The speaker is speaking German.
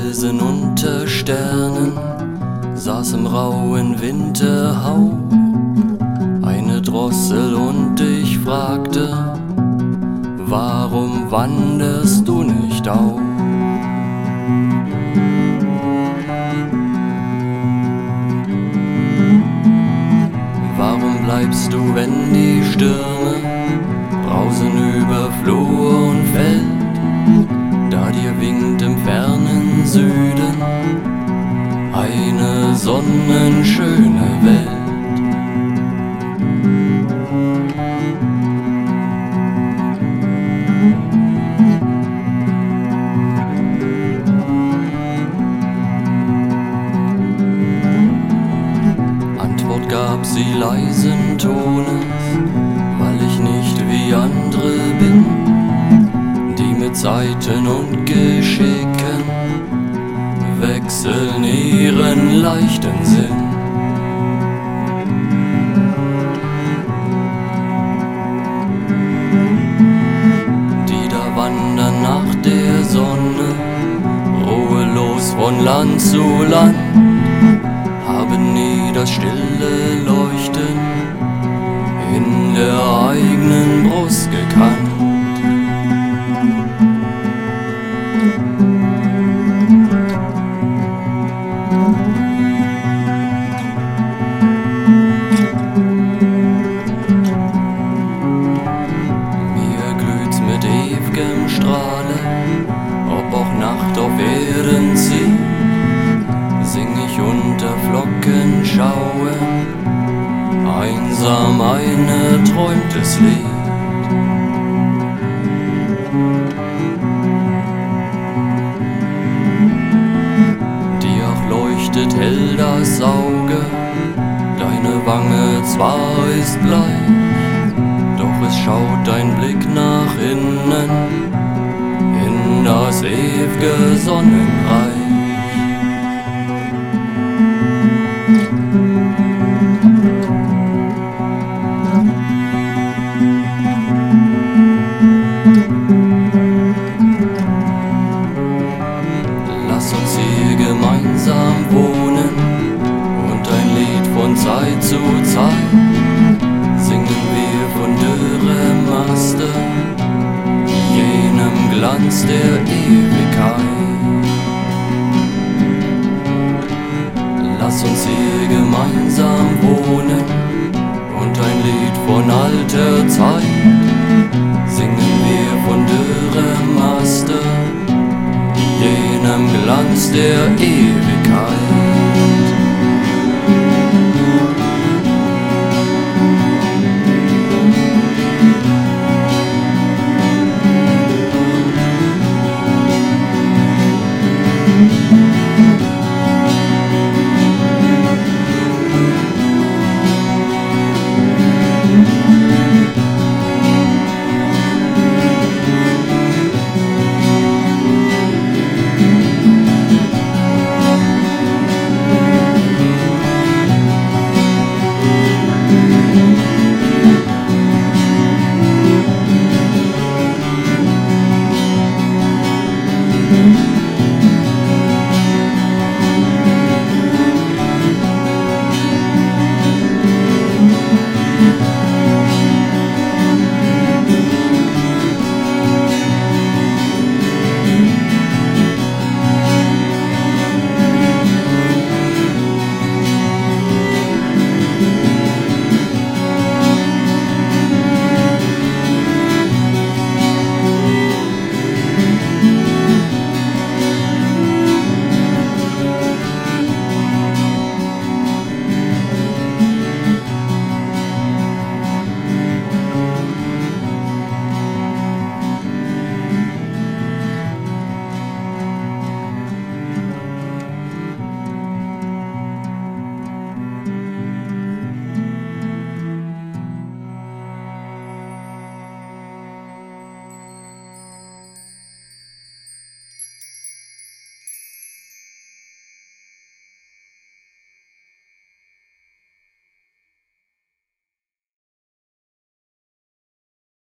Felsen unter Sternen saß im rauen Winterhauch eine Drossel und ich fragte, warum wanderst du nicht auf? Warum bleibst du, wenn die Stürme brausen über Flur und Feld, da dir winkt im fernen Süden eine sonnenschöne Welt? Antwort gab sie leisen Tones, weil ich nicht wie andere bin, die mit Zeiten und Geschicken wechseln ihren leichten Sinn. Die da wandern nach der Sonne, ruhelos von Land zu Land, haben nie das stille Leuchten in der eigenen Brust gekannt. Mir glüht's mit ew'gem Strahle, ob auch Nacht auf Erden zieht, sing ich unter Flockenschauen einsam ein erträumtes Lied. Dir auch leuchtet hell das Auge, deine Wange zwar ist bleich, doch es schaut dein Blick nach innen in das ew'ge Sonnenreich. Lass uns hier gemeinsam wohnen und ein Lied von Zeit zu Zeit singen wir von dürrem Maste, jenem Glanz der Ewigkeit. Lass uns hier gemeinsam wohnen und ein Lied von alter Zeit singen wir von dürrem Maste, jenem Glanz der Ewigkeit.